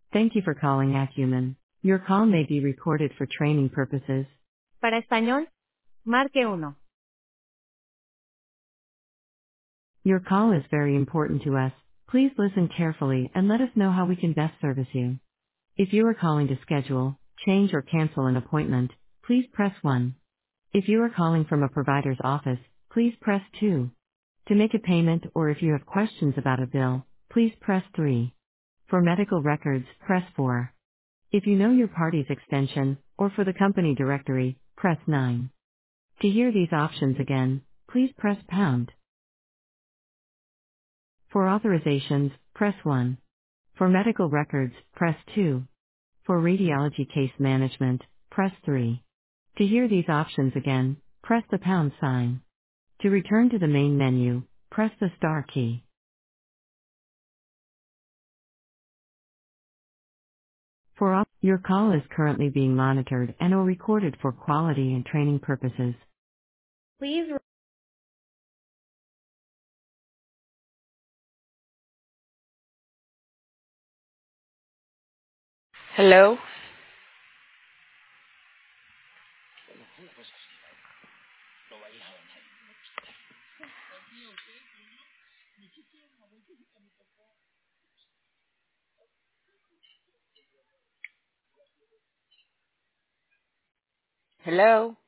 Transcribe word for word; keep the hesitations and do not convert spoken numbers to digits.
Thank you for calling Acumen. Your call may be recorded for training purposes. Para español, marque uno. Your call is very important to us. Please listen carefully and let us know how we can best service you. If you are calling to schedule, change or cancel an appointment, please press one. If you are calling from a provider's office, please press two. To make a payment or if you have questions about a bill, please press three. For medical records, press four. If you know your party's extension, or for the company directory, press nine. To hear these options again, please press pound. For authorizations, press one. For medical records, press two. For radiology case management, press three. To hear these options again, press the pound sign. To return to the main menu, press the star key. For op- your call is currently being monitored and or recorded for quality and training purposes. Please. Hello? Hello?